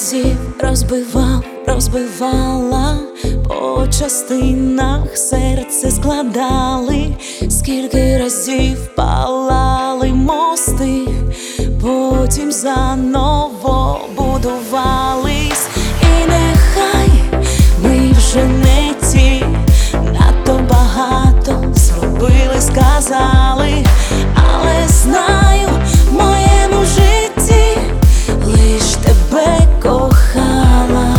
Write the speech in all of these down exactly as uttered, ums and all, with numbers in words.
разів розбивав, розбивала, по частинах серце складали, скільки разів палали мости, потім заново будувались. І нехай ми вже не ті, надто багато зробили, сказали, але знаю, в моєму житті лиш тебе кохала.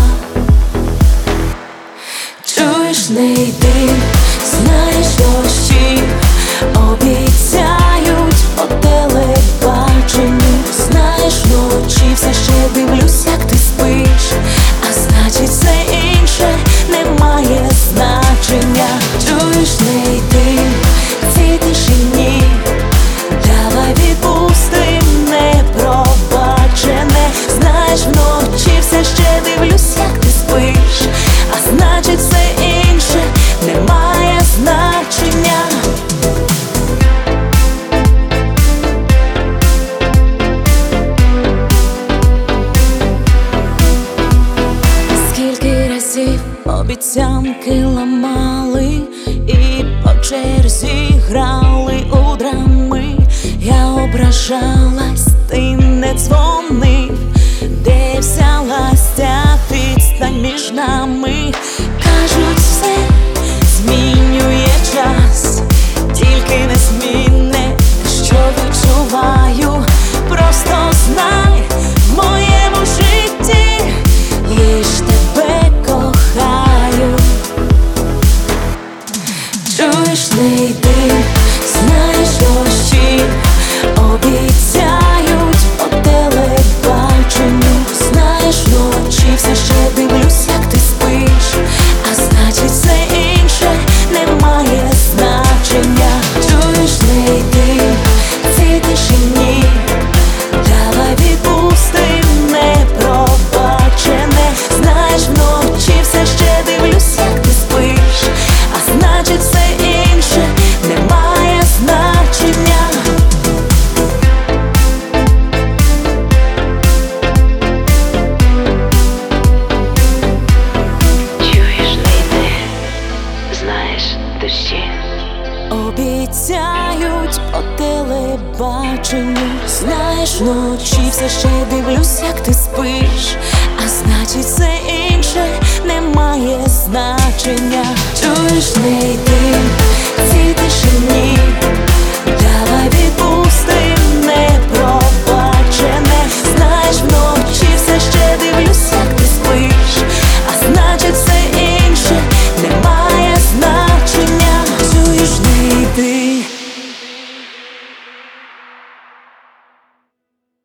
Чуєш, не йди, знаєш, дощі обіцяють по телебаченню. Знаєш, вночі все ще дивлюсь, як ти спиш, а значить все інше не має значення. Чуєш, не йди в цій тишині, давай відпустим непробачене. Знаєш, вночі все ще дивлюсь, як ти спиш, а значить все інше не має значення. Скільки разів обіцянки ламали і по черзі грали у драми. Я ображалась, ти не дзвонив, де взялась ця відстань між нами. Кажуть, все змінює час, тільки не змінне, що відчуваю. Просто знай, в моєму житті лиш тебе кохаю. Чуєш, не йди, знаєш, дощі обіцяють по телебаченню. Знаєш, вночі все ще дивлюсь, як ти спиш, а значить все інше не має значення. Чуєш, не йди в цій тишині, давай відпустим непробачене. Знаєш, вночі все ще дивлюсь, як ти спиш, а значить все інше не має значення. Чуєш, не йди, знаєш, дощі Обіцяють по телебаченню. Знаєш, вночі все ще дивлюсь, як ти спиш, а значить все інше не має значення. Чуєш, не йди